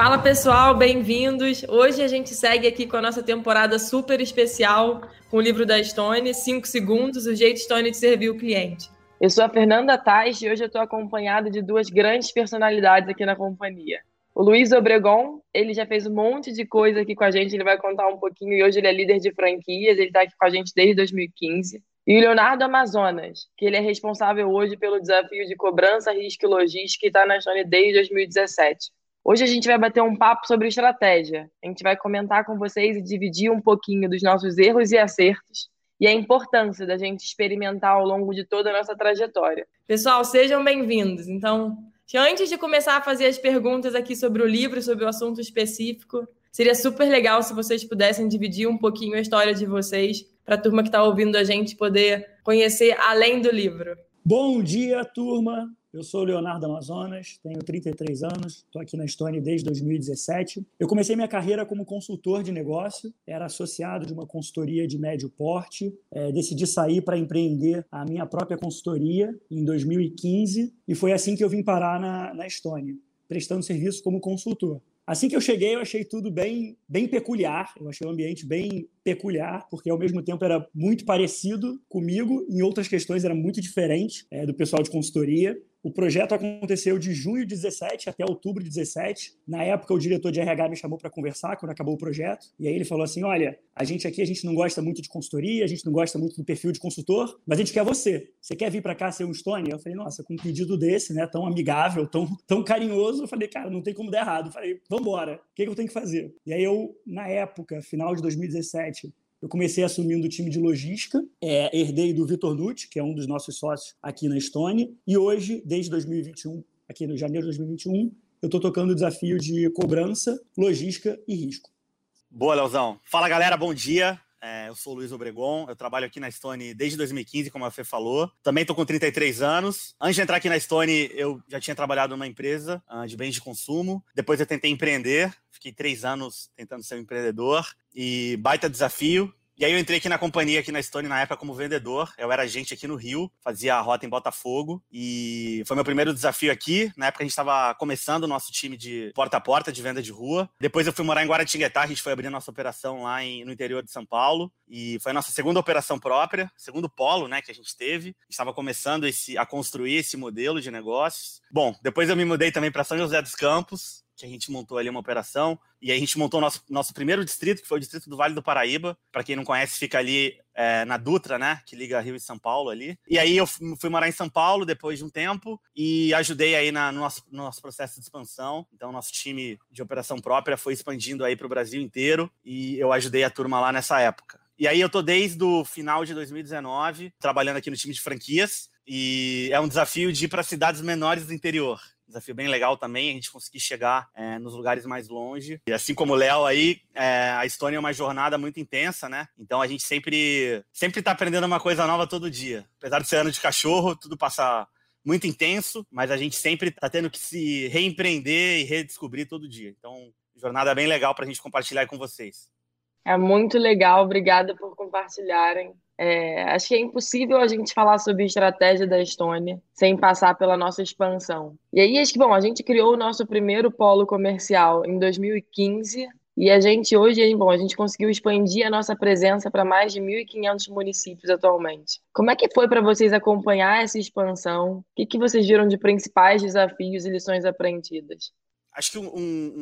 Fala pessoal, bem-vindos. Hoje a gente segue aqui com a nossa temporada super especial com o livro da Stone, 5 segundos, o jeito Stone de servir o cliente. Eu sou a Fernanda Tais e hoje eu estou acompanhada de duas grandes personalidades aqui na companhia. O Luiz Obregon, ele já fez um monte de coisa aqui com a gente, ele vai contar um pouquinho e hoje ele é líder de franquias, ele está aqui com a gente desde 2015. E o Leonardo Amazonas, que ele é responsável hoje pelo desafio de cobrança, risco e logística e está na Stone desde 2017. Hoje a gente vai bater um papo sobre estratégia. A gente vai comentar com vocês e dividir um pouquinho dos nossos erros e acertos e a importância da gente experimentar ao longo de toda a nossa trajetória. Pessoal, sejam bem-vindos. Então, antes de começar a fazer as perguntas aqui sobre o livro, sobre o assunto específico, seria super legal se vocês pudessem dividir um pouquinho a história de vocês para a turma que está ouvindo a gente poder conhecer além do livro. Bom dia, turma! Eu sou o Leonardo Amazonas, tenho 33 anos, estou aqui na Stone desde 2017. Eu comecei minha carreira como consultor de negócio, era associado de uma consultoria de médio porte, decidi sair para empreender a minha própria consultoria em 2015 e foi assim que eu vim parar na Stone, prestando serviço como consultor. Assim que eu cheguei, eu achei tudo bem peculiar, eu achei o ambiente bem peculiar, porque ao mesmo tempo era muito parecido comigo, em outras questões era muito diferente do pessoal de consultoria. O projeto aconteceu de junho de 17 até outubro de 17. Na época, o diretor de RH me chamou para conversar quando acabou o projeto. E aí ele falou assim, olha, a gente não gosta muito de consultoria, a gente não gosta muito do perfil de consultor, mas a gente quer você. Você quer vir para cá ser um Stone? Eu falei, nossa, com um pedido desse, né, tão amigável, tão carinhoso, eu falei, cara, não tem como dar errado. Eu falei, vamos embora, o que eu tenho que fazer? E aí eu, na época, final de 2017, eu comecei assumindo o time de logística, herdei do Vitor Nucci, que é um dos nossos sócios aqui na Stone, e hoje, desde 2021, aqui no janeiro de 2021, eu estou tocando o desafio de cobrança, logística e risco. Boa, Leozão. Fala, galera, bom dia. Eu sou o Luiz Obregon, eu trabalho aqui na Stone desde 2015, como a Fê falou. Também estou com 33 anos. Antes de entrar aqui na Stone, eu já tinha trabalhado numa empresa de bens de consumo. Depois eu tentei empreender, fiquei 3 anos tentando ser um empreendedor. E baita desafio. E aí eu entrei aqui na companhia, aqui na Stone, na época como vendedor. Eu era agente aqui no Rio, fazia a rota em Botafogo. E foi meu primeiro desafio aqui. Na época a gente estava começando o nosso time de porta a porta, de venda de rua. Depois eu fui morar em Guaratinguetá, a gente foi abrir a nossa operação lá no interior de São Paulo. E foi a nossa segunda operação própria, segundo polo, né, que a gente teve. Estava começando a construir esse modelo de negócios. Bom, depois eu me mudei também para São José dos Campos, que a gente montou ali uma operação, e aí a gente montou nosso primeiro distrito, que foi o distrito do Vale do Paraíba. Para quem não conhece, fica ali na Dutra, né, que liga Rio e São Paulo ali. E aí eu fui morar em São Paulo depois de um tempo e ajudei aí no nosso processo de expansão. Então, nosso time de operação própria foi expandindo aí para o Brasil inteiro e eu ajudei a turma lá nessa época. E aí eu tô desde o final de 2019 trabalhando aqui no time de franquias e é um desafio de ir para cidades menores do interior. Desafio bem legal também, a gente conseguir chegar nos lugares mais longe. E assim como o Léo aí, a Stone é uma jornada muito intensa, né? Então a gente sempre tá aprendendo uma coisa nova todo dia. Apesar de ser ano de cachorro, tudo passa muito intenso, mas a gente sempre tá tendo que se reempreender e redescobrir todo dia. Então, jornada bem legal pra gente compartilhar aí com vocês. É muito legal, obrigada por compartilharem. Acho que é impossível a gente falar sobre estratégia da Stone sem passar pela nossa expansão. E aí, acho que, bom, a gente criou o nosso primeiro polo comercial em 2015 e a gente hoje, a gente conseguiu expandir a nossa presença para mais de 1.500 municípios atualmente. Como é que foi para vocês acompanhar essa expansão? O que vocês viram de principais desafios e lições aprendidas? Acho que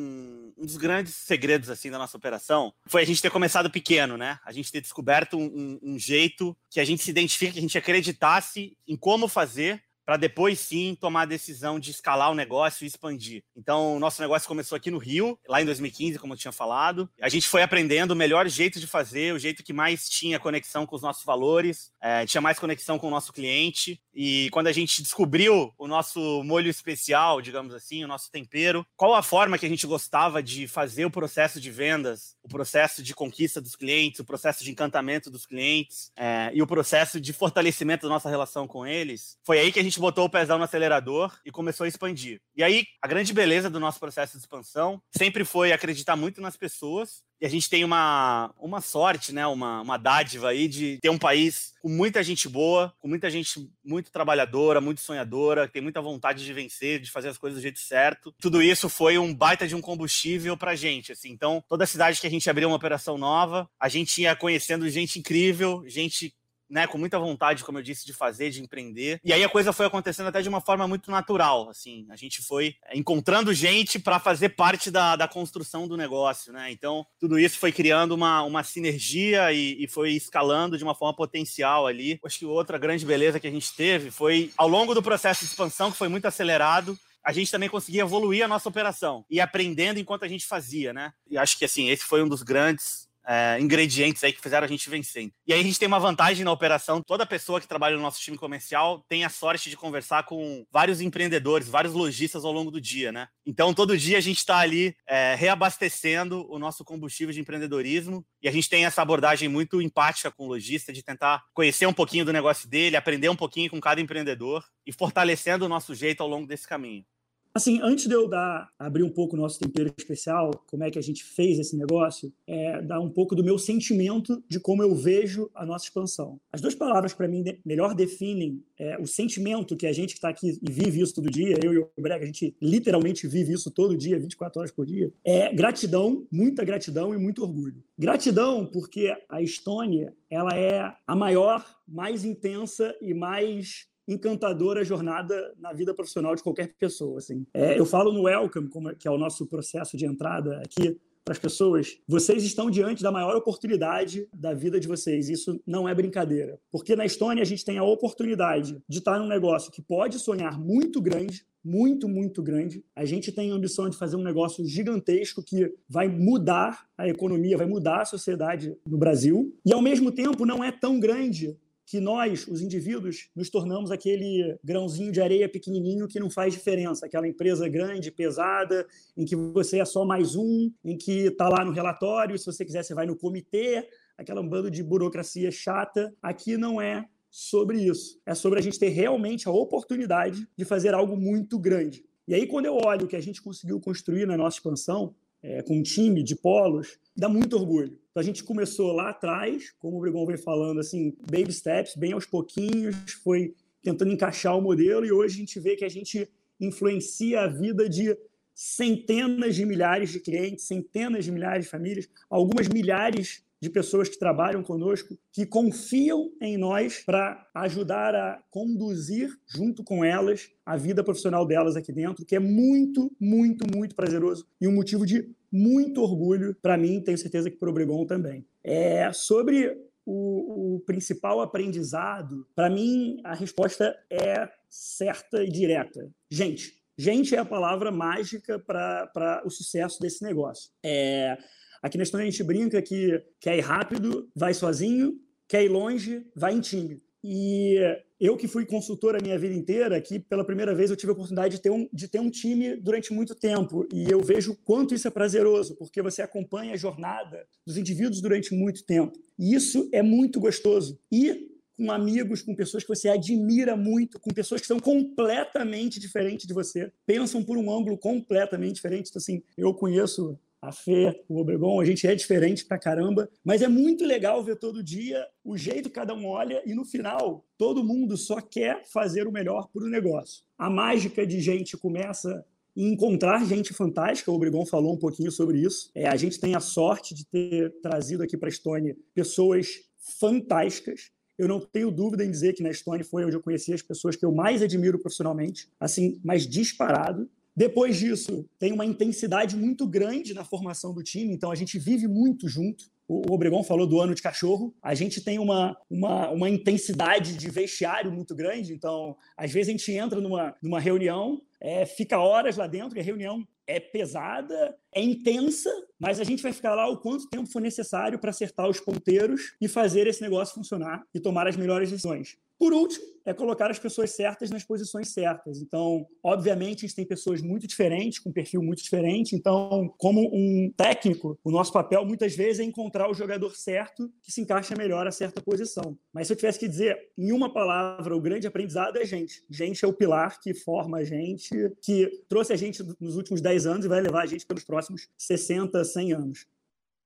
um dos grandes segredos assim da nossa operação foi a gente ter começado pequeno, né? A gente ter descoberto um jeito que a gente se identifica, que a gente acreditasse em como fazer para depois sim tomar a decisão de escalar o negócio e expandir. Então, o nosso negócio começou aqui no Rio, lá em 2015, como eu tinha falado. A gente foi aprendendo o melhor jeito de fazer, o jeito que mais tinha conexão com os nossos valores, tinha mais conexão com o nosso cliente. E quando a gente descobriu o nosso molho especial, digamos assim, o nosso tempero, qual a forma que a gente gostava de fazer o processo de vendas, o processo de conquista dos clientes, o processo de encantamento dos clientes e o processo de fortalecimento da nossa relação com eles, foi aí que a gente botou o pezão no acelerador e começou a expandir. E aí, a grande beleza do nosso processo de expansão sempre foi acreditar muito nas pessoas E a gente tem uma sorte, né? Uma dádiva aí de ter um país com muita gente boa, com muita gente muito trabalhadora, muito sonhadora, que tem muita vontade de vencer, de fazer as coisas do jeito certo. Tudo isso foi um baita de um combustível pra gente, assim. Então, toda cidade que a gente abriu uma operação nova, a gente ia conhecendo gente incrível, gente, né, com muita vontade, como eu disse, de fazer, de empreender. E aí a coisa foi acontecendo até de uma forma muito natural, assim. A gente foi encontrando gente para fazer parte da construção do negócio, né? Então, tudo isso foi criando uma sinergia e foi escalando de uma forma potencial ali. Acho que outra grande beleza que a gente teve foi, ao longo do processo de expansão, que foi muito acelerado, a gente também conseguia evoluir a nossa operação e aprendendo enquanto a gente fazia, né? E acho que, assim, esse foi um dos grandes ingredientes aí que fizeram a gente vencer. E aí a gente tem uma vantagem na operação. Toda pessoa que trabalha no nosso time comercial tem a sorte de conversar com vários empreendedores, vários lojistas ao longo do dia, né? Então, todo dia a gente está ali reabastecendo o nosso combustível de empreendedorismo e a gente tem essa abordagem muito empática com o lojista, de tentar conhecer um pouquinho do negócio dele, aprender um pouquinho com cada empreendedor e fortalecendo o nosso jeito ao longo desse caminho. Assim, antes de eu abrir um pouco o nosso tempero especial, como é que a gente fez esse negócio, dar um pouco do meu sentimento de como eu vejo a nossa expansão. As duas palavras, para mim, melhor definem o sentimento que a gente que está aqui e vive isso todo dia, eu e o Brega, a gente literalmente vive isso todo dia, 24 horas por dia, gratidão, muita gratidão e muito orgulho. Gratidão porque a Estônia, ela é a maior, mais intensa e mais encantadora jornada na vida profissional de qualquer pessoa. Assim. Eu falo no Welcome, que é o nosso processo de entrada aqui para as pessoas, vocês estão diante da maior oportunidade da vida de vocês. Isso não é brincadeira. Porque na Estônia a gente tem a oportunidade de estar num negócio que pode sonhar muito grande, muito, muito grande. A gente tem a ambição de fazer um negócio gigantesco que vai mudar a economia, vai mudar a sociedade no Brasil. E, ao mesmo tempo, não é tão grande que nós, os indivíduos, nos tornamos aquele grãozinho de areia pequenininho que não faz diferença, aquela empresa grande, pesada, em que você é só mais um, em que está lá no relatório, se você quiser você vai no comitê, aquela bando de burocracia chata. Aqui não é sobre isso. É sobre a gente ter realmente a oportunidade de fazer algo muito grande. E aí, quando eu olho o que a gente conseguiu construir na nossa expansão, com um time de polos, dá muito orgulho. Então, a gente começou lá atrás, como o Bregon vem falando, assim, baby steps, bem aos pouquinhos, foi tentando encaixar o modelo e hoje a gente vê que a gente influencia a vida de centenas de milhares de clientes, centenas de milhares de famílias, algumas milhares de pessoas que trabalham conosco, que confiam em nós para ajudar a conduzir, junto com elas, a vida profissional delas aqui dentro, que é muito, muito, muito prazeroso e um motivo de muito orgulho para mim, tenho certeza que para o Bregon também. Sobre o principal aprendizado, para mim, a resposta é certa e direta. Gente é a palavra mágica para o sucesso desse negócio. Aqui na Estônia a gente brinca que quer ir rápido, vai sozinho, quer ir longe, vai em time. E eu que fui consultor a minha vida inteira, aqui pela primeira vez eu tive a oportunidade de ter um time durante muito tempo. E eu vejo o quanto isso é prazeroso, porque você acompanha a jornada dos indivíduos durante muito tempo. E isso é muito gostoso. E com amigos, com pessoas que você admira muito, com pessoas que são completamente diferentes de você, pensam por um ângulo completamente diferente. Então, assim, eu conheço a Fê, o Obregon, a gente é diferente pra caramba, mas é muito legal ver todo dia o jeito que cada um olha e, no final, todo mundo só quer fazer o melhor para o negócio. A mágica de gente começa em encontrar gente fantástica, o Obregon falou um pouquinho sobre isso. A gente tem a sorte de ter trazido aqui para a Estônia pessoas fantásticas. Eu não tenho dúvida em dizer que na Estônia foi onde eu conheci as pessoas que eu mais admiro profissionalmente, assim, mas disparado. Depois disso, tem uma intensidade muito grande na formação do time, então a gente vive muito junto. O Obregon falou do ano de cachorro. A gente tem uma intensidade de vestiário muito grande, então às vezes a gente entra numa reunião, fica horas lá dentro, e a reunião é pesada, é intensa, mas a gente vai ficar lá o quanto tempo for necessário para acertar os ponteiros e fazer esse negócio funcionar e tomar as melhores decisões. Por último, é colocar as pessoas certas nas posições certas. Então, obviamente, a gente tem pessoas muito diferentes, com perfil muito diferente. Então, como um técnico, o nosso papel muitas vezes é encontrar o jogador certo que se encaixa melhor a certa posição. Mas se eu tivesse que dizer em uma palavra, o grande aprendizado é gente. Gente é o pilar que forma a gente, que trouxe a gente nos últimos 10 anos e vai levar a gente pelos próximos 60, 100 anos.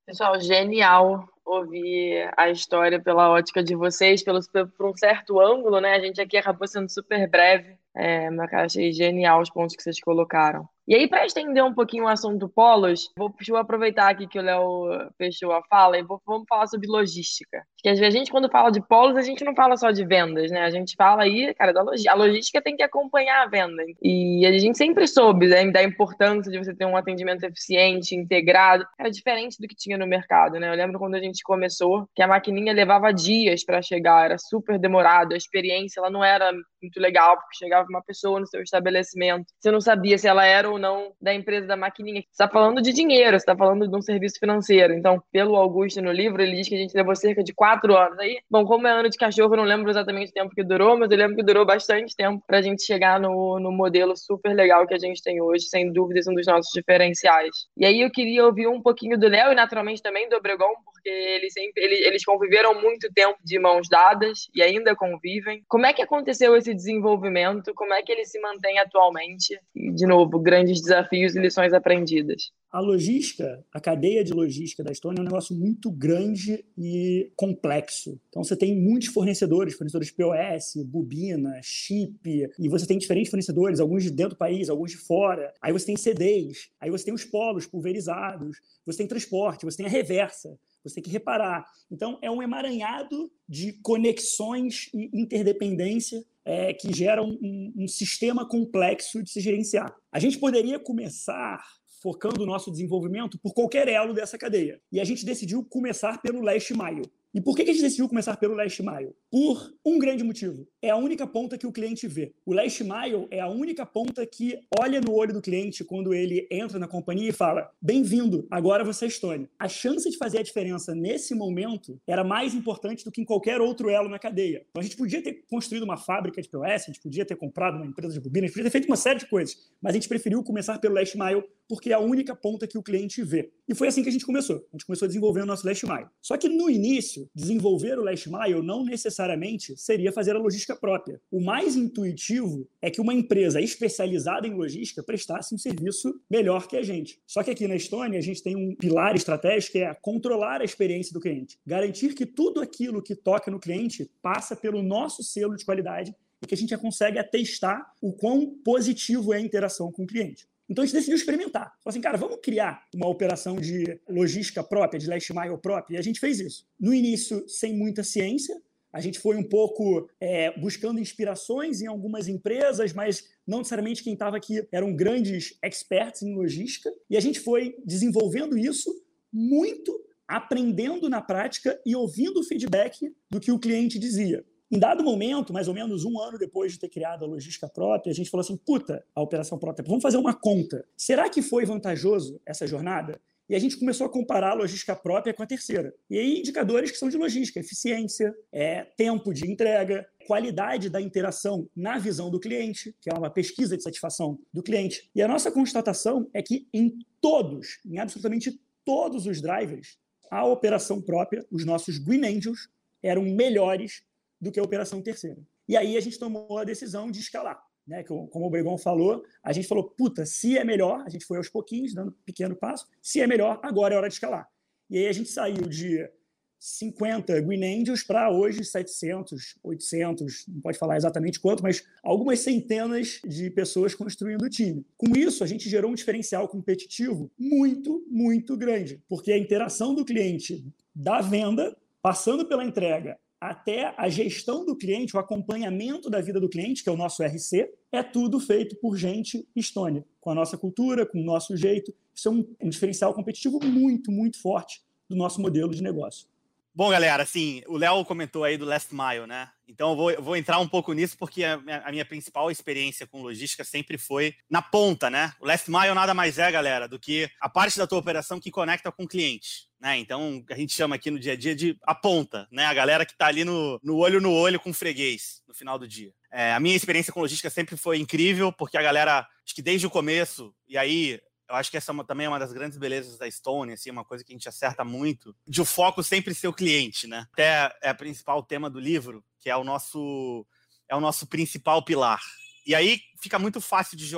Pessoal, genial ouvir a história pela ótica de vocês, por um certo ângulo, né? A gente aqui acabou sendo super breve, mas eu achei genial os pontos que vocês colocaram. E aí, para estender um pouquinho o assunto polos, vou aproveitar aqui que o Léo fechou a fala e vamos falar sobre logística. Porque às vezes a gente, quando fala de polos, a gente não fala só de vendas, né? A gente fala aí, cara, da logística. A logística tem que acompanhar a venda. E a gente sempre soube, né, da importância de você ter um atendimento eficiente, integrado. Era diferente do que tinha no mercado, né? Eu lembro quando a gente começou, que a maquininha levava dias para chegar, era super demorado, a experiência ela não era muito legal, porque chegava uma pessoa no seu estabelecimento, você não sabia se ela era ou não da empresa da maquininha. Você está falando de dinheiro, você está falando de um serviço financeiro. Então, pelo Augusto no livro, ele diz que a gente levou cerca de 4 anos. Aí, bom, como é ano de cachorro, eu não lembro exatamente o tempo que durou, mas eu lembro que durou bastante tempo para a gente chegar no modelo super legal que a gente tem hoje, sem dúvidas, um dos nossos diferenciais. E aí eu queria ouvir um pouquinho do Léo e naturalmente também do Obregon, porque eles conviveram muito tempo de mãos dadas e ainda convivem. Como é que aconteceu esse desenvolvimento? Como é que ele se mantém atualmente? E, de novo, grandes desafios e lições aprendidas. A logística, a cadeia de logística da Estônia é um negócio muito grande e complexo. Então, você tem muitos fornecedores POS, bobina, chip, e você tem diferentes fornecedores, alguns de dentro do país, alguns de fora. Aí você tem CDs, aí você tem os polos pulverizados, você tem transporte, você tem a reversa, você tem que reparar. Então, é um emaranhado de conexões e interdependência que geram um sistema complexo de se gerenciar. A gente poderia começar focando o nosso desenvolvimento por qualquer elo dessa cadeia. E a gente decidiu começar pelo last mile. E por que a gente decidiu começar pelo last mile? Por um grande motivo. É a única ponta que o cliente vê. O last mile é a única ponta que olha no olho do cliente quando ele entra na companhia e fala: bem-vindo, agora você é Estônia. A chance de fazer a diferença nesse momento era mais importante do que em qualquer outro elo na cadeia. Então a gente podia ter construído uma fábrica de POS, a gente podia ter comprado uma empresa de bobina, a gente podia ter feito uma série de coisas, mas a gente preferiu começar pelo last mile porque é a única ponta que o cliente vê. E foi assim que a gente começou. A gente começou desenvolvendo o nosso last mile. Só que no início, desenvolver o last mile não necessariamente seria fazer a logística própria. O mais intuitivo é que uma empresa especializada em logística prestasse um serviço melhor que a gente. Só que aqui na Estônia, a gente tem um pilar estratégico que é controlar a experiência do cliente. Garantir que tudo aquilo que toca no cliente passa pelo nosso selo de qualidade e que a gente já consegue atestar o quão positivo é a interação com o cliente. Então a gente decidiu experimentar. Falou assim, cara, vamos criar uma operação de logística própria, de last mile própria, e a gente fez isso. No início, sem muita ciência, a gente foi um pouco buscando inspirações em algumas empresas, mas não necessariamente quem estava aqui eram grandes experts em logística, e a gente foi desenvolvendo isso muito, aprendendo na prática e ouvindo o feedback do que o cliente dizia. Em dado momento, mais ou menos 1 ano depois de ter criado a logística própria, a gente falou assim, a operação própria, vamos fazer uma conta. Será que foi vantajoso essa jornada? E a gente começou a comparar a logística própria com a terceira. E aí, indicadores que são de logística, eficiência, tempo de entrega, qualidade da interação na visão do cliente, que é uma pesquisa de satisfação do cliente. E a nossa constatação é que em absolutamente todos os drivers, a operação própria, os nossos Green Angels, eram melhores do que a operação terceira. E aí a gente tomou a decisão de escalar. Né? Como o Obregon falou, a gente falou, se é melhor, a gente foi aos pouquinhos, dando um pequeno passo, se é melhor, agora é hora de escalar. E aí a gente saiu de 50 Green Angels para hoje 700, 800, não pode falar exatamente quanto, mas algumas centenas de pessoas construindo o time. Com isso, a gente gerou um diferencial competitivo muito, muito grande, porque a interação do cliente da venda, passando pela entrega, até a gestão do cliente, o acompanhamento da vida do cliente, que é o nosso RC, é tudo feito por gente estônia, com a nossa cultura, com o nosso jeito. Isso é um diferencial competitivo muito, muito forte do nosso modelo de negócio. Bom, galera, assim, o Léo comentou aí do last mile, né? Então eu vou entrar um pouco nisso porque a minha principal experiência com logística sempre foi na ponta, né? O last mile nada mais é, galera, do que a parte da tua operação que conecta com o cliente, né? Então a gente chama aqui no dia a dia de a ponta, né? A galera que tá ali no olho com o freguês no final do dia. A minha experiência com logística sempre foi incrível porque a galera, acho que desde o começo, e aí eu acho que essa também é uma das grandes belezas da Estônia, assim, uma coisa que a gente acerta muito, de o foco sempre ser o cliente, né? Até é o principal tema do livro, que é o nosso principal pilar. E aí fica muito fácil de jogar.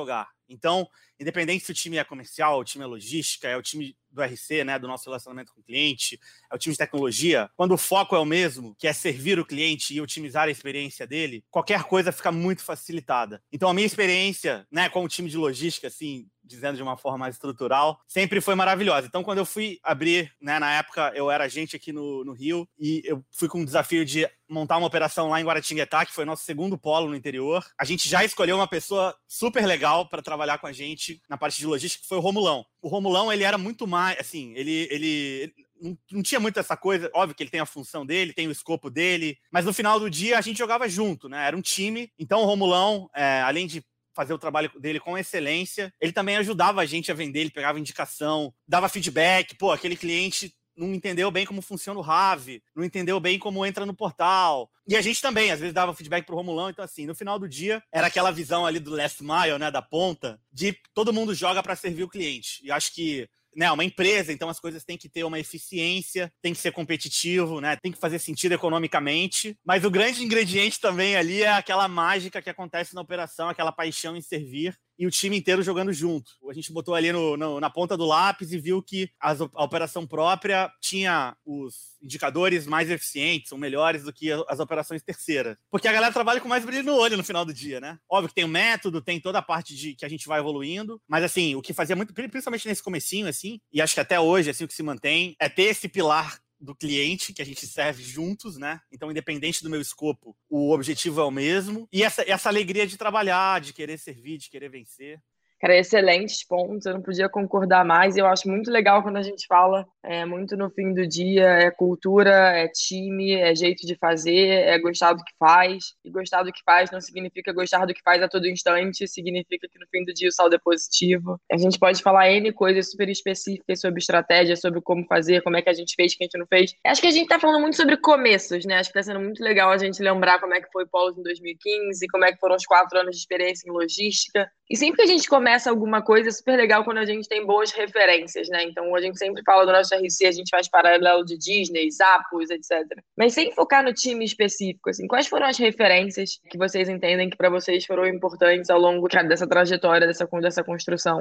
Então, independente se o time é comercial, o time é logística, é o time do RC, né, do nosso relacionamento com o cliente, é o time de tecnologia, quando o foco é o mesmo, que é servir o cliente e otimizar a experiência dele, qualquer coisa fica muito facilitada. Então, a minha experiência, né, com o time de logística, assim, dizendo de uma forma mais estrutural, sempre foi maravilhosa. Então, quando eu fui abrir, né, na época eu era agente aqui no Rio, e eu fui com o desafio de montar uma operação lá em Guaratinguetá, que foi nosso segundo polo no interior. A gente já escolheu uma pessoa super legal para trabalhar com a gente na parte de logística, que foi o Romulão. O Romulão, ele era muito mais, assim, ele não tinha muito essa coisa, óbvio que ele tem a função dele, tem o escopo dele, mas no final do dia a gente jogava junto, né? Era um time. Então o Romulão, além de fazer o trabalho dele com excelência, ele também ajudava a gente a vender, ele pegava indicação, dava feedback, pô, aquele cliente não entendeu bem como funciona o RAV, não entendeu bem como entra no portal. E a gente também, às vezes, dava feedback pro Romulão. Então, assim, no final do dia, era aquela visão ali do last mile, né, da ponta, de todo mundo joga para servir o cliente. E acho que, né, uma empresa, então as coisas têm que ter uma eficiência, tem que ser competitivo, né, tem que fazer sentido economicamente, mas o grande ingrediente também ali é aquela mágica que acontece na operação, aquela paixão em servir, e o time inteiro jogando junto. A gente botou ali na ponta do lápis e viu que a operação própria tinha os indicadores mais eficientes, ou melhores do que as operações terceiras. Porque a galera trabalha com mais brilho no olho no final do dia, né? Óbvio que tem o método, tem toda a parte de que a gente vai evoluindo, mas assim, o que fazia muito, principalmente nesse comecinho, assim, e acho que até hoje, assim, o que se mantém, é ter esse pilar do cliente, que a gente serve juntos, né? Então, independente do meu escopo, o objetivo é o mesmo. E essa alegria de trabalhar, de querer servir, de querer vencer. Cara, excelentes pontos, eu não podia concordar mais. Eu acho muito legal quando a gente fala muito no fim do dia, é cultura, é time, é jeito de fazer, é gostar do que faz. E gostar do que faz não significa gostar do que faz a todo instante, significa que no fim do dia o saldo é positivo. A gente pode falar N coisas super específicas sobre estratégia, sobre como fazer, como é que a gente fez, o que a gente não fez. Acho que a gente tá falando muito sobre começos, né? Acho que tá sendo muito legal a gente lembrar como é que foi o Polos em 2015, como é que foram os 4 anos de experiência em logística. E sempre que a gente começa alguma coisa, é super legal quando a gente tem boas referências, né? Então, a gente sempre fala do nosso RC, a gente faz paralelo de Disney, Zappos, etc. Mas sem focar no time específico, assim, quais foram as referências que vocês entendem que para vocês foram importantes ao longo dessa trajetória, dessa construção?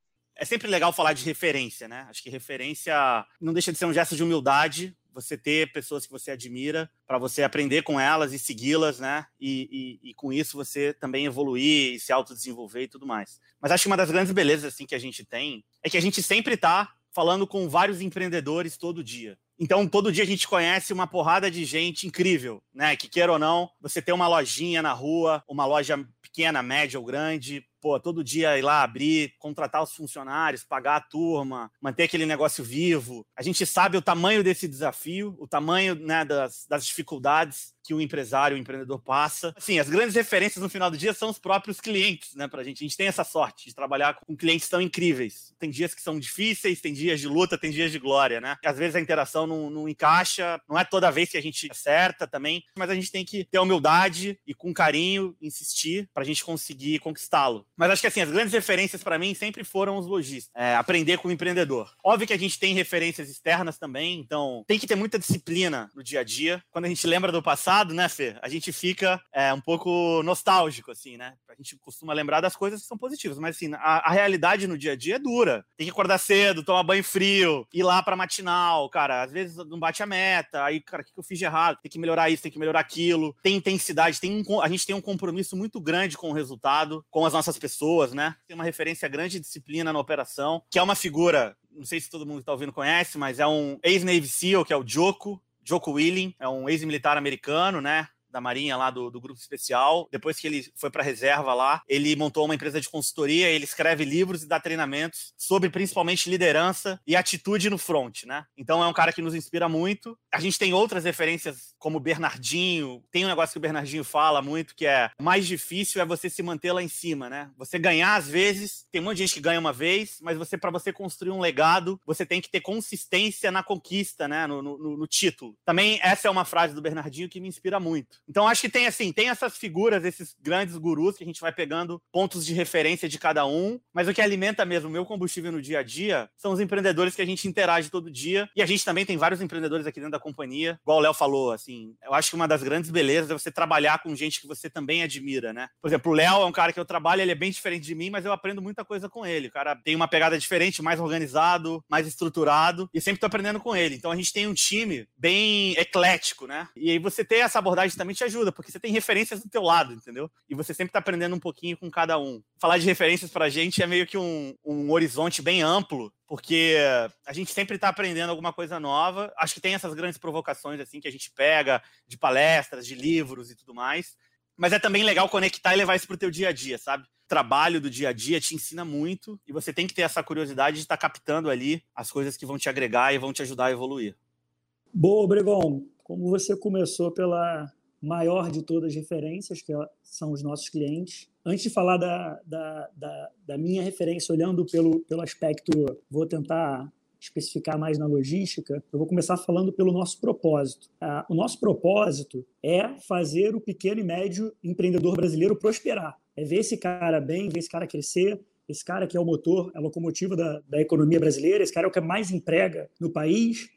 É sempre legal falar de referência, né? Acho que referência não deixa de ser um gesto de humildade, você ter pessoas que você admira, para você aprender com elas e segui-las, né? E com isso você também evoluir e se autodesenvolver e tudo mais. Mas acho que uma das grandes belezas assim, que a gente tem é que a gente sempre está falando com vários empreendedores todo dia. Então, todo dia a gente conhece uma porrada de gente incrível, né? Que queira ou não, você ter uma lojinha na rua, uma loja pequena, média ou grande, pô, todo dia ir lá abrir, contratar os funcionários, pagar a turma, manter aquele negócio vivo. A gente sabe o tamanho desse desafio, o tamanho, né, das dificuldades que o empresário, o empreendedor passa. Assim, as grandes referências no final do dia são os próprios clientes, né, pra gente. A gente tem essa sorte de trabalhar com clientes tão incríveis. Tem dias que são difíceis, tem dias de luta, tem dias de glória, né? Às vezes a interação não encaixa, não é toda vez que a gente acerta também, mas a gente tem que ter humildade e com carinho insistir pra gente conseguir conquistá-lo. Mas acho que assim, as grandes referências para mim sempre foram os lojistas. Aprender com o empreendedor. Óbvio que a gente tem referências externas também, então tem que ter muita disciplina no dia a dia. Quando a gente lembra do passado, né, Fê? A gente fica um pouco nostálgico, assim, né? A gente costuma lembrar das coisas que são positivas, mas assim, a realidade no dia a dia é dura. Tem que acordar cedo, tomar banho frio, ir lá pra matinal, cara. Às vezes não bate a meta, aí, cara, o que eu fiz de errado? Tem que melhorar isso, tem que melhorar aquilo. Tem intensidade, a gente tem um compromisso muito grande com o resultado, com as nossas pessoas, né? Tem uma referência grande de disciplina na operação, que é uma figura, não sei se todo mundo que tá ouvindo conhece, mas é um ex-Navy SEAL, que é o Jocko Willink, é um ex-militar americano, né? Da Marinha lá do Grupo Especial. Depois que ele foi para a reserva lá, ele montou uma empresa de consultoria, ele escreve livros e dá treinamentos sobre principalmente liderança e atitude no front, né? Então é um cara que nos inspira muito. A gente tem outras referências como o Bernardinho, tem um negócio que o Bernardinho fala muito, que é o mais difícil é você se manter lá em cima, né? Você ganhar às vezes, tem um monte de gente que ganha uma vez, mas para você construir um legado, você tem que ter consistência na conquista, né? No título. Também essa é uma frase do Bernardinho que me inspira muito. Então, acho que tem essas figuras, esses grandes gurus que a gente vai pegando pontos de referência de cada um, mas o que alimenta mesmo o meu combustível no dia a dia são os empreendedores que a gente interage todo dia, e a gente também tem vários empreendedores aqui dentro da companhia, igual o Léo falou, assim, eu acho que uma das grandes belezas é você trabalhar com gente que você também admira, né? Por exemplo, o Léo é um cara que eu trabalho, ele é bem diferente de mim, mas eu aprendo muita coisa com ele. O cara tem uma pegada diferente, mais organizado, mais estruturado, e sempre tô aprendendo com ele. Então a gente tem um time bem eclético, né? E aí você ter essa abordagem também te ajuda, porque você tem referências do teu lado, entendeu? E você sempre tá aprendendo um pouquinho com cada um. Falar de referências pra gente é meio que um horizonte bem amplo, porque a gente sempre está aprendendo alguma coisa nova. Acho que tem essas grandes provocações assim que a gente pega de palestras, de livros e tudo mais. Mas é também legal conectar e levar isso para o teu dia a dia, sabe? O trabalho do dia a dia te ensina muito e você tem que ter essa curiosidade de estar captando ali as coisas que vão te agregar e vão te ajudar a evoluir. Boa, Obregon. Como você começou pela maior de todas as referências, que são os nossos clientes, antes de falar da minha referência, olhando pelo aspecto, vou tentar especificar mais na logística, eu vou começar falando pelo nosso propósito. O nosso propósito é fazer o pequeno e médio empreendedor brasileiro prosperar. É ver esse cara bem, ver esse cara crescer, esse cara que é o motor, a locomotiva da economia brasileira, esse cara é o que mais emprega no país,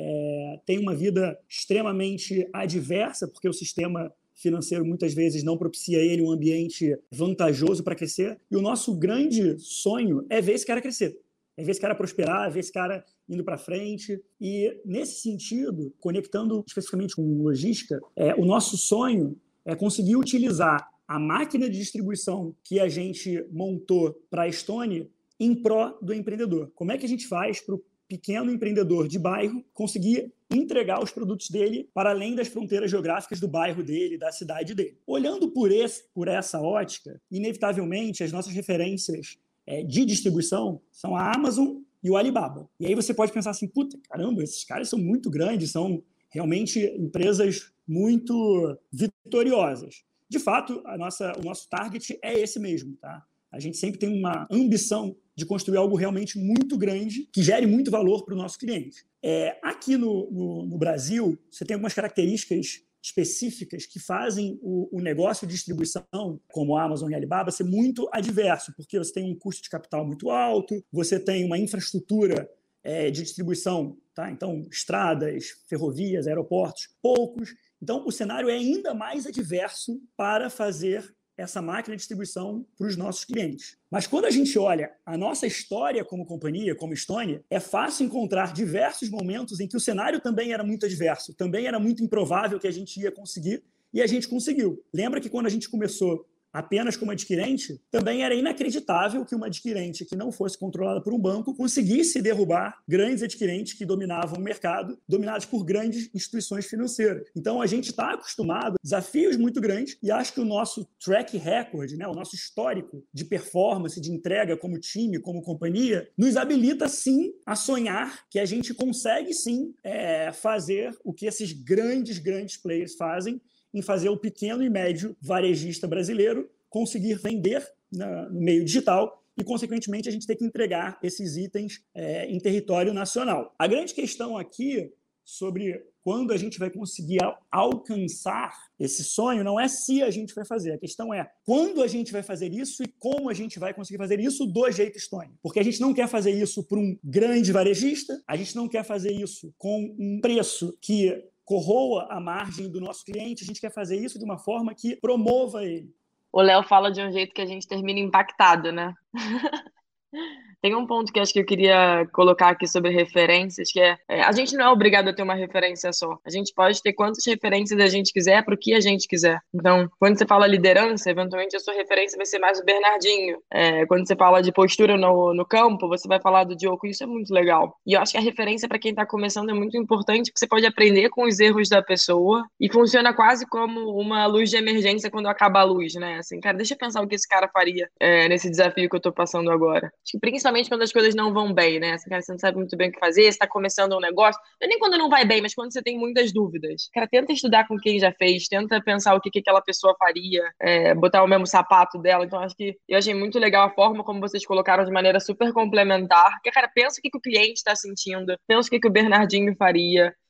tem uma vida extremamente adversa, porque o sistema financeiro muitas vezes não propicia a ele um ambiente vantajoso para crescer. E o nosso grande sonho é ver esse cara crescer, é ver esse cara prosperar, é ver esse cara indo para frente. E, nesse sentido, conectando especificamente com logística, o nosso sonho é conseguir utilizar a máquina de distribuição que a gente montou para a Estônia em pró do empreendedor. Como é que a gente faz para o pequeno empreendedor de bairro conseguir entregar os produtos dele para além das fronteiras geográficas do bairro dele, da cidade dele? Olhando por essa ótica, inevitavelmente, as nossas referências de distribuição são a Amazon e o Alibaba. E aí você pode pensar assim, puta, caramba, esses caras são muito grandes, são realmente empresas muito vitoriosas. De fato, o nosso target é esse mesmo, tá? A gente sempre tem uma ambição de construir algo realmente muito grande, que gere muito valor para o nosso cliente. Aqui no Brasil, você tem algumas características específicas que fazem o negócio de distribuição, como a Amazon e a Alibaba, ser muito adverso, porque você tem um custo de capital muito alto, você tem uma infraestrutura de distribuição, tá? Então, estradas, ferrovias, aeroportos, poucos. Então, o cenário é ainda mais adverso para fazer essa máquina de distribuição para os nossos clientes. Mas quando a gente olha a nossa história como companhia, como Estônia, é fácil encontrar diversos momentos em que o cenário também era muito adverso, também era muito improvável que a gente ia conseguir, e a gente conseguiu. Lembra que quando a gente começou apenas como adquirente, também era inacreditável que uma adquirente que não fosse controlada por um banco conseguisse derrubar grandes adquirentes que dominavam o mercado, dominados por grandes instituições financeiras. Então, a gente está acostumado a desafios muito grandes e acho que o nosso track record, né, o nosso histórico de performance, de entrega como time, como companhia, nos habilita, sim, a sonhar que a gente consegue, sim, fazer o que esses grandes players fazem, em fazer o pequeno e médio varejista brasileiro conseguir vender no meio digital e, consequentemente, a gente tem que entregar esses itens em território nacional. A grande questão aqui sobre quando a gente vai conseguir alcançar esse sonho não é se a gente vai fazer, a questão é quando a gente vai fazer isso e como a gente vai conseguir fazer isso do jeito Estônia. Porque a gente não quer fazer isso para um grande varejista, a gente não quer fazer isso com um preço que corroa a margem do nosso cliente, a gente quer fazer isso de uma forma que promova ele. O Léo fala de um jeito que a gente termina impactado, né? Tem um ponto que acho que eu queria colocar aqui sobre referências, que a gente não é obrigado a ter uma referência só. A gente pode ter quantas referências a gente quiser para o que a gente quiser. Então, quando você fala liderança, eventualmente a sua referência vai ser mais o Bernardinho. Quando você fala de postura no campo, você vai falar do Diogo. Isso é muito legal. E eu acho que a referência para quem está começando é muito importante, porque você pode aprender com os erros da pessoa e funciona quase como uma luz de emergência quando acaba a luz, né? Assim, cara, deixa eu pensar o que esse cara faria nesse desafio que eu estou passando agora. Acho que principalmente quando as coisas não vão bem, né? Assim, cara, você não sabe muito bem o que fazer, você está começando um negócio. Não é nem quando não vai bem, mas quando você tem muitas dúvidas. Cara, tenta estudar com quem já fez, tenta pensar o que aquela pessoa faria, botar o mesmo sapato dela. Então, acho que eu achei muito legal a forma como vocês colocaram de maneira super complementar. Porque, cara, pensa o que o cliente está sentindo, pensa o que o Bernardinho faria.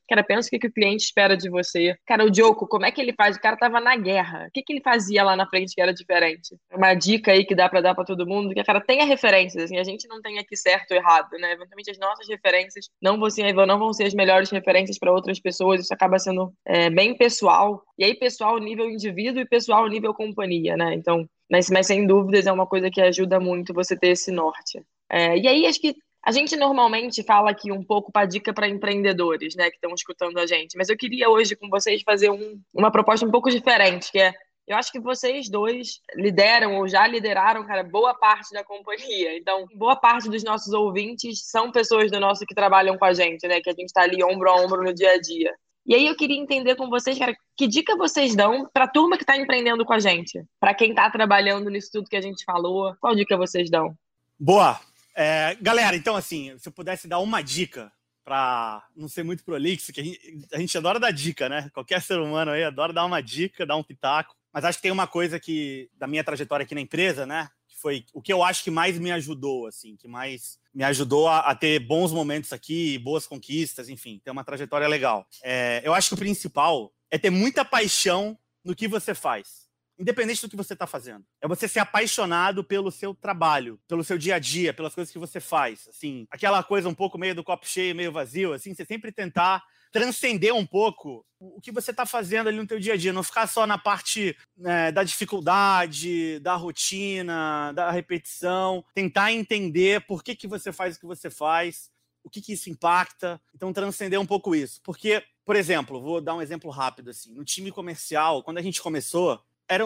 Cara, pensa o que o cliente espera de você. Cara, o Diogo, como é que ele faz? O cara tava na guerra. O que ele fazia lá na frente que era diferente? Uma dica aí que dá pra dar pra todo mundo, que, cara, tenha referências, assim, a gente não tem aqui certo ou errado, né? Eventualmente as nossas referências não vão ser as melhores referências para outras pessoas, isso acaba sendo bem pessoal. E aí, pessoal nível indivíduo e pessoal nível companhia, né? Então, mas sem dúvidas é uma coisa que ajuda muito você ter esse norte. E aí, acho que a gente normalmente fala aqui um pouco para dica para empreendedores, né, que estão escutando a gente. Mas eu queria hoje com vocês fazer uma proposta um pouco diferente, que é, eu acho que vocês dois lideram ou já lideraram, cara, boa parte da companhia. Então, boa parte dos nossos ouvintes são pessoas do nosso que trabalham com a gente, né, que a gente está ali ombro a ombro no dia a dia. E aí eu queria entender com vocês, cara, que dica vocês dão para a turma que está empreendendo com a gente? Para quem está trabalhando nisso tudo que a gente falou, qual dica vocês dão? Boa! Galera, então assim, se eu pudesse dar uma dica para não ser muito prolixo, que a gente adora dar dica, né? Qualquer ser humano aí adora dar uma dica, dar um pitaco. Mas acho que tem uma coisa que, da minha trajetória aqui na empresa, né? Que foi o que eu acho que mais me ajudou, assim, que mais me ajudou a ter bons momentos aqui, boas conquistas, enfim, ter uma trajetória legal. Eu acho que o principal é ter muita paixão no que você faz. Independente do que você está fazendo. É você ser apaixonado pelo seu trabalho, pelo seu dia a dia, pelas coisas que você faz. Assim, aquela coisa um pouco meio do copo cheio, meio vazio, assim, você sempre tentar transcender um pouco o que você está fazendo ali no teu dia a dia. Não ficar só na parte da dificuldade, da rotina, da repetição. Tentar entender por que você faz o que você faz, o que isso impacta. Então, transcender um pouco isso. Porque, por exemplo, vou dar um exemplo rápido. Assim, no time comercial, quando a gente começou,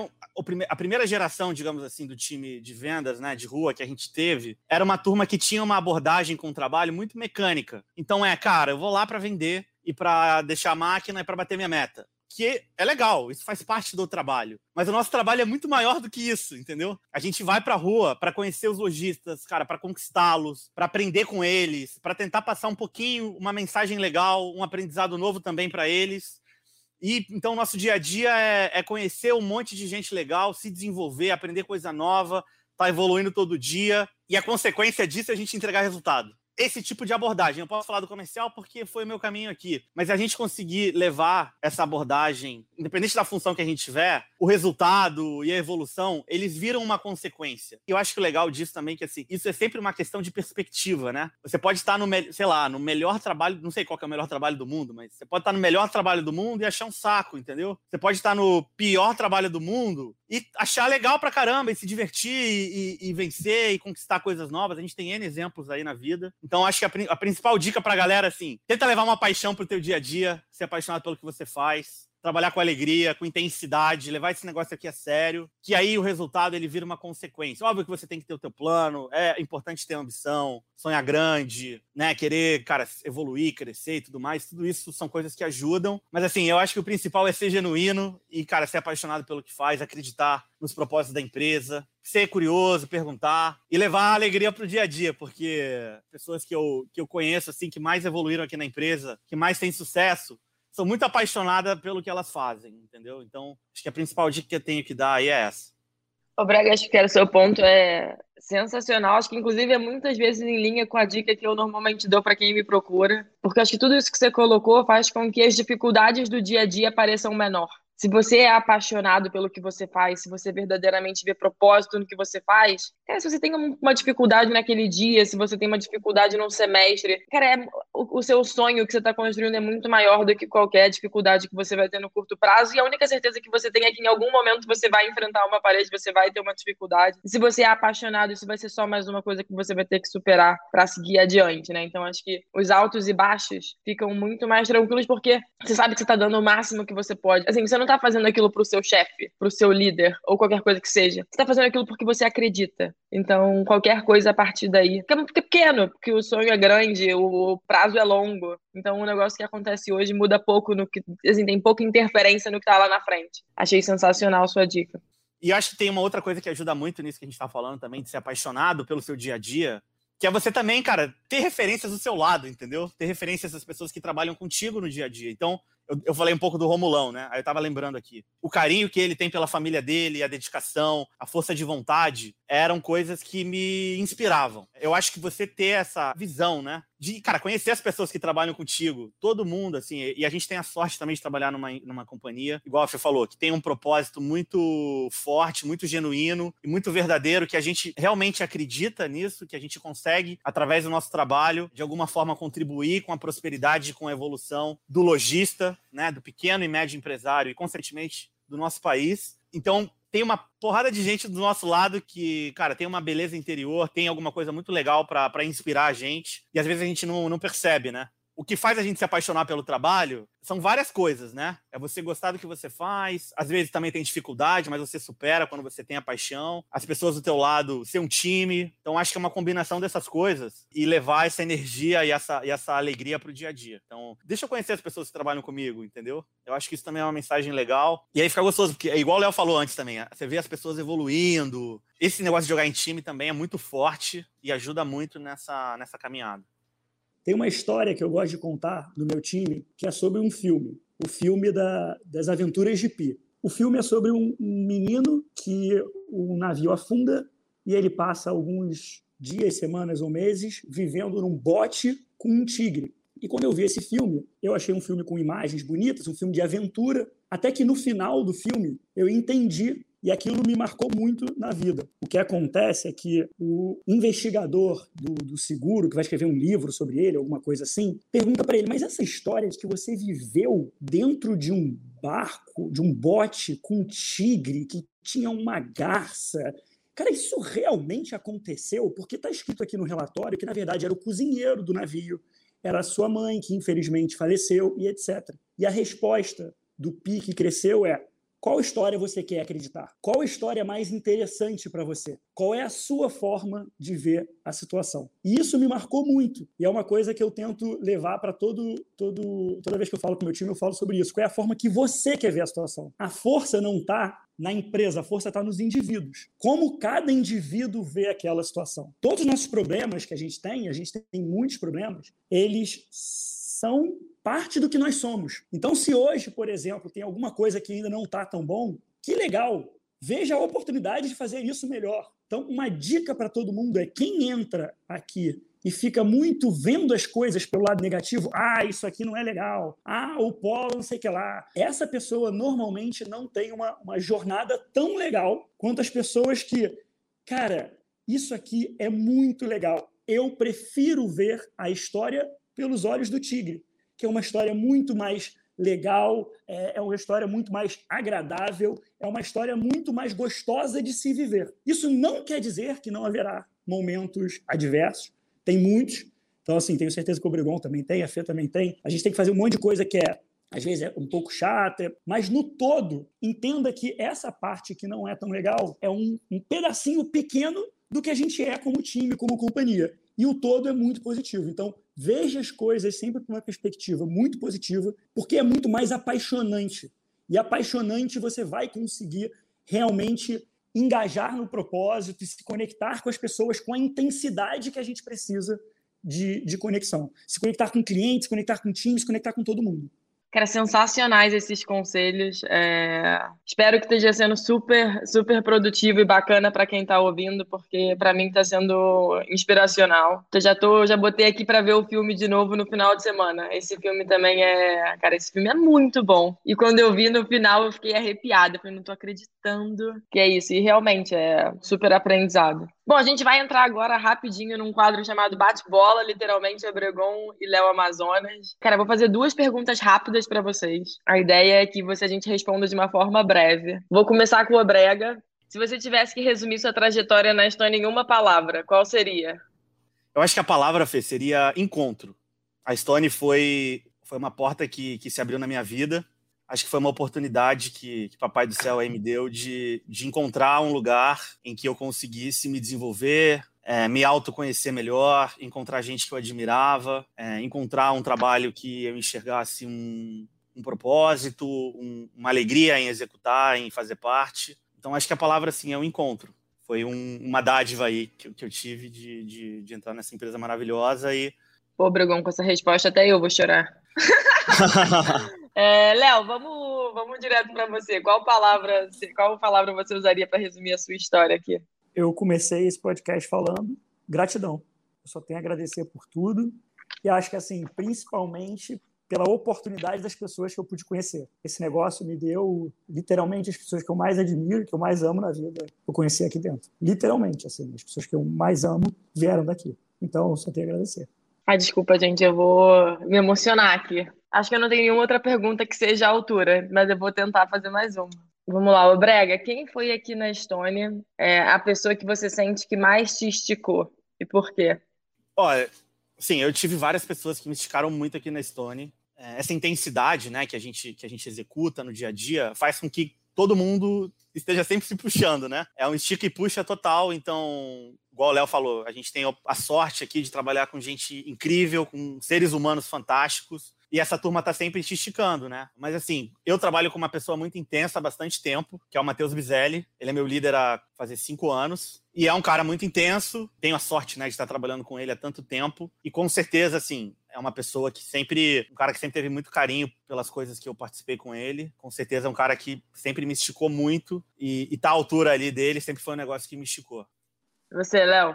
a primeira geração, digamos assim, do time de vendas, né, de rua que a gente teve, era uma turma que tinha uma abordagem com o trabalho muito mecânica. Então cara, eu vou lá para vender e para deixar a máquina e para bater minha meta. Que é legal, isso faz parte do trabalho. Mas o nosso trabalho é muito maior do que isso, entendeu? A gente vai pra rua para conhecer os lojistas, cara, para conquistá-los, para aprender com eles, para tentar passar um pouquinho, uma mensagem legal, um aprendizado novo também para eles. E então, nosso dia a dia é conhecer um monte de gente legal, se desenvolver, aprender coisa nova, tá evoluindo todo dia. E a consequência disso é a gente entregar resultado. Esse tipo de abordagem, eu posso falar do comercial porque foi o meu caminho aqui, mas a gente conseguir levar essa abordagem, independente da função que a gente tiver, o resultado e a evolução, eles viram uma consequência. E eu acho que o legal disso também é que, assim, isso é sempre uma questão de perspectiva, né? Você pode estar no melhor trabalho, não sei qual que é o melhor trabalho do mundo, mas você pode estar no melhor trabalho do mundo e achar um saco, entendeu? Você pode estar no pior trabalho do mundo e achar legal pra caramba, e se divertir e vencer e conquistar coisas novas. A gente tem N exemplos aí na vida. Então, acho que a principal dica pra galera, assim, tenta levar uma paixão pro teu dia a dia, ser apaixonado pelo que você faz, trabalhar com alegria, com intensidade, levar esse negócio aqui a sério, que aí o resultado ele vira uma consequência. Óbvio que você tem que ter o teu plano, é importante ter ambição, sonhar grande, né, querer, cara, evoluir, crescer e tudo mais, tudo isso são coisas que ajudam, mas assim, eu acho que o principal é ser genuíno e, cara, ser apaixonado pelo que faz, acreditar nos propósitos da empresa, ser curioso, perguntar e levar a alegria pro dia a dia, porque pessoas que eu conheço, assim, que mais evoluíram aqui na empresa, que mais têm sucesso, são muito apaixonadas pelo que elas fazem, entendeu? Então, acho que a principal dica que eu tenho que dar aí é essa. Ô, Braga, acho que o seu ponto é sensacional. Acho que, inclusive, é muitas vezes em linha com a dica que eu normalmente dou para quem me procura. Porque acho que tudo isso que você colocou faz com que as dificuldades do dia a dia pareçam menor. Se você é apaixonado pelo que você faz, se você verdadeiramente vê propósito no que você faz, cara, se você tem uma dificuldade naquele dia, se você tem uma dificuldade num semestre, cara, o seu sonho que você está construindo é muito maior do que qualquer dificuldade que você vai ter no curto prazo, e a única certeza que você tem é que em algum momento você vai enfrentar uma parede, você vai ter uma dificuldade. E se você é apaixonado, isso vai ser só mais uma coisa que você vai ter que superar para seguir adiante, né? Então, acho que os altos e baixos ficam muito mais tranquilos porque você sabe que você está dando o máximo que você pode. Assim, você não tá fazendo aquilo pro seu chefe, pro seu líder, ou qualquer coisa que seja. Você tá fazendo aquilo porque você acredita. Então, qualquer coisa a partir daí. Porque é pequeno, porque o sonho é grande, o prazo é longo. Então, o negócio que acontece hoje muda pouco no que. Assim, tem pouca interferência no que tá lá na frente. Achei sensacional a sua dica. E acho que tem uma outra coisa que ajuda muito nisso que a gente tá falando também, de ser apaixonado pelo seu dia a dia, que é você também, cara, ter referências do seu lado, entendeu? Ter referências das pessoas que trabalham contigo no dia a dia. Então, eu falei um pouco do Romulão, né? Aí eu tava lembrando aqui. O carinho que ele tem pela família dele, a dedicação, a força de vontade, eram coisas que me inspiravam. Eu acho que você ter essa visão, né? cara, conhecer as pessoas que trabalham contigo, todo mundo, assim, e a gente tem a sorte também de trabalhar numa companhia, igual a Fê falou, que tem um propósito muito forte, muito genuíno e muito verdadeiro, que a gente realmente acredita nisso, que a gente consegue, através do nosso trabalho, de alguma forma contribuir com a prosperidade, com a evolução do lojista, né, do pequeno e médio empresário e, consequentemente, do nosso país. Então, tem uma porrada de gente do nosso lado que, cara, tem uma beleza interior, tem alguma coisa muito legal para inspirar a gente, e às vezes a gente não percebe, né? O que faz a gente se apaixonar pelo trabalho são várias coisas, né? É você gostar do que você faz, às vezes também tem dificuldade, mas você supera quando você tem a paixão, as pessoas do teu lado, ser um time. Então, acho que é uma combinação dessas coisas e levar essa energia e essa alegria pro dia a dia. Então, deixa eu conhecer as pessoas que trabalham comigo, entendeu? Eu acho que isso também é uma mensagem legal. E aí fica gostoso, porque é igual o Léo falou antes também, você vê as pessoas evoluindo. Esse negócio de jogar em time também é muito forte e ajuda muito nessa caminhada. Tem uma história que eu gosto de contar do meu time, que é sobre um filme. O filme das Aventuras de Pi. O filme é sobre um menino que o navio afunda e ele passa alguns dias, semanas ou meses vivendo num bote com um tigre. E quando eu vi esse filme, eu achei um filme com imagens bonitas, um filme de aventura, até que no final do filme eu entendi, e aquilo me marcou muito na vida. O que acontece é que o investigador do seguro, que vai escrever um livro sobre ele, alguma coisa assim, pergunta para ele, mas essa história de que você viveu dentro de um barco, de um bote com um tigre que tinha uma garça, cara, isso realmente aconteceu? Porque está escrito aqui no relatório que, na verdade, era o cozinheiro do navio, era a sua mãe, que infelizmente faleceu, e etc. E a resposta do Pi que cresceu é: qual história você quer acreditar? Qual história é mais interessante para você? Qual é a sua forma de ver a situação? E isso me marcou muito. E é uma coisa que eu tento levar para toda vez que eu falo com o meu time, eu falo sobre isso. Qual é a forma que você quer ver a situação? A força não está na empresa, a força está nos indivíduos. Como cada indivíduo vê aquela situação. Todos os nossos problemas que a gente tem muitos problemas, eles são parte do que nós somos. Então, se hoje, por exemplo, tem alguma coisa que ainda não está tão bom, que legal! Veja a oportunidade de fazer isso melhor. Então, uma dica para todo mundo é: quem entra aqui e fica muito vendo as coisas pelo lado negativo, isso aqui não é legal, o polo não sei o que lá, essa pessoa normalmente não tem uma jornada tão legal quanto as pessoas que, cara, isso aqui é muito legal. Eu prefiro ver a história pelos olhos do tigre, que é uma história muito mais legal, é uma história muito mais agradável, é uma história muito mais gostosa de se viver. Isso não quer dizer que não haverá momentos adversos, tem muitos. Então, assim, tenho certeza que o Obregon também tem, a Fê também tem. A gente tem que fazer um monte de coisa que às vezes é um pouco chata, mas no todo, entenda que essa parte que não é tão legal é um pedacinho pequeno do que a gente é como time, como companhia. E o todo é muito positivo. Então, veja as coisas sempre com uma perspectiva muito positiva, porque é muito mais apaixonante. E apaixonante você vai conseguir realmente engajar no propósito e se conectar com as pessoas com a intensidade que a gente precisa de conexão. Se conectar com clientes, se conectar com times, se conectar com todo mundo. Cara, sensacionais esses conselhos. Espero que esteja sendo super, super produtivo e bacana para quem está ouvindo, porque para mim está sendo inspiracional. Já botei aqui para ver o filme de novo no final de semana. Esse filme também cara, esse filme é muito bom. E quando eu vi no final, eu fiquei arrepiada. Eu falei, não tô acreditando que é isso. E realmente é super aprendizado. Bom, a gente vai entrar agora rapidinho num quadro chamado Bate-Bola, literalmente, Obregon e Léo Amazonas. Cara, eu vou fazer 2 perguntas rápidas para vocês. A ideia é que a gente responda de uma forma breve. Vou começar com o Obrega. Se você tivesse que resumir sua trajetória na Stone em uma palavra, qual seria? Eu acho que a palavra, Fê, seria encontro. A Stone foi uma porta que se abriu na minha vida. Acho que foi uma oportunidade que Papai do Céu aí me deu de encontrar um lugar em que eu conseguisse me desenvolver, me autoconhecer melhor, encontrar gente que eu admirava, encontrar um trabalho que eu enxergasse um propósito, uma alegria em executar, em fazer parte. Então, acho que a palavra, assim, é o encontro. Foi uma dádiva aí que eu tive de entrar nessa empresa maravilhosa e... Pô, Obregon, com essa resposta até eu vou chorar. Léo, vamos direto para você. Qual palavra você usaria para resumir a sua história aqui? Eu comecei esse podcast falando gratidão. Eu só tenho a agradecer por tudo. E acho que, assim, principalmente pela oportunidade das pessoas que eu pude conhecer. Esse negócio me deu, literalmente, as pessoas que eu mais admiro, que eu mais amo na vida, eu conheci aqui dentro. Literalmente, assim, as pessoas que eu mais amo vieram daqui. Então, eu só tenho a agradecer. Desculpa, gente, eu vou me emocionar aqui. Acho que eu não tenho nenhuma outra pergunta que seja à altura, mas eu vou tentar fazer mais uma. Vamos lá, ô Brega, quem foi aqui na Estônia a pessoa que você sente que mais te esticou? E por quê? Olha, sim, eu tive várias pessoas que me esticaram muito aqui na Estônia. Essa intensidade, né, que a gente executa no dia a dia faz com que todo mundo esteja sempre se puxando, né? É um estica e puxa total, então, igual o Léo falou, a gente tem a sorte aqui de trabalhar com gente incrível, com seres humanos fantásticos, e essa turma tá sempre te esticando, né? Mas assim, eu trabalho com uma pessoa muito intensa há bastante tempo, que é o Matheus Bizelli. Ele é meu líder há fazer 5 anos. E é um cara muito intenso. Tenho a sorte, né, de estar trabalhando com ele há tanto tempo. E com certeza, assim, é uma pessoa que um cara que sempre teve muito carinho pelas coisas que eu participei com ele. Com certeza é um cara que sempre me esticou muito. E tá à altura ali dele sempre foi um negócio que me esticou. Você, Léo?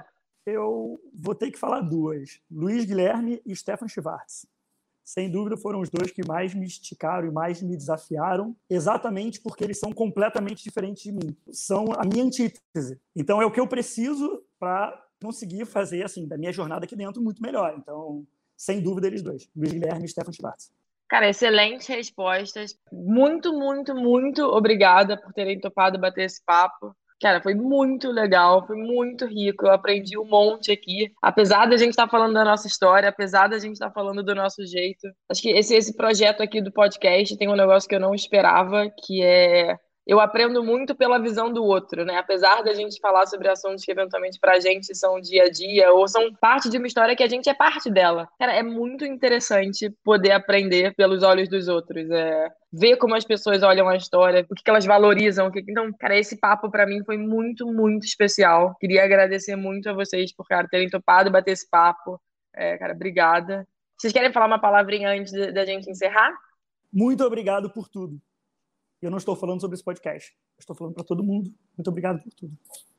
Eu vou ter que falar duas. Luiz Guilherme e Stefan Schwartz. Sem dúvida, foram os dois que mais me esticaram e mais me desafiaram, exatamente porque eles são completamente diferentes de mim. São a minha antítese. Então, é o que eu preciso para conseguir fazer, assim, da minha jornada aqui dentro muito melhor. Então, sem dúvida, eles dois. Luiz Guilherme e Stefan Schwartz. Cara, excelentes respostas. Muito, muito, muito obrigada por terem topado bater esse papo. Cara, foi muito legal, foi muito rico. Eu aprendi um monte aqui. Apesar da gente estar falando da nossa história, apesar da gente estar falando do nosso jeito. Acho que esse projeto aqui do podcast tem um negócio que eu não esperava, que é... Eu aprendo muito pela visão do outro, né? Apesar da gente falar sobre assuntos que eventualmente pra gente são dia a dia ou são parte de uma história que a gente é parte dela. Cara, é muito interessante poder aprender pelos olhos dos outros. Ver como as pessoas olham a história, o que elas valorizam. Então, cara, esse papo pra mim foi muito, muito especial. Queria agradecer muito a vocês por, cara, terem topado bater esse papo. Cara, obrigada. Vocês querem falar uma palavrinha antes da gente encerrar? Muito obrigado por tudo. Eu não estou falando sobre esse podcast. Eu estou falando para todo mundo. Muito obrigado por tudo.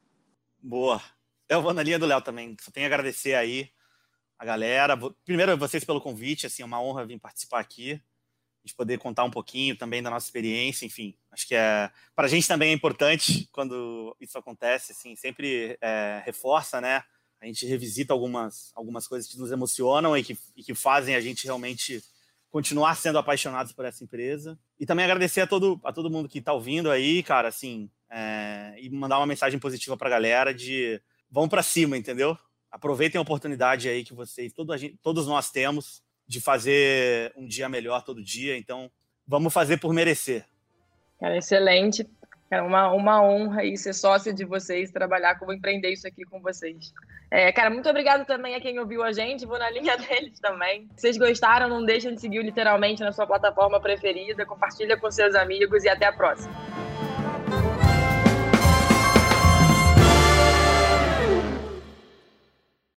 Boa. Eu vou na linha do Léo também. Só tenho a agradecer aí a galera. Primeiro, a vocês pelo convite. Assim, é uma honra vir participar aqui. A gente poder contar um pouquinho também da nossa experiência. Enfim, acho que para a gente também é importante quando isso acontece. Assim, sempre reforça, né? A gente revisita algumas coisas que nos emocionam e que fazem a gente realmente continuar sendo apaixonados por essa empresa. E também agradecer a todo mundo que está ouvindo aí, cara, assim, e mandar uma mensagem positiva para a galera de vão para cima, entendeu? Aproveitem a oportunidade aí que todos nós temos de fazer um dia melhor todo dia. Então, vamos fazer por merecer. Cara, excelente. É uma honra aí ser sócia de vocês, trabalhar como empreender isso aqui com vocês. Cara, muito obrigado também a quem ouviu a gente, vou na linha deles também. Se vocês gostaram, não deixem de seguir o Literalmente na sua plataforma preferida, compartilha com seus amigos e até a próxima.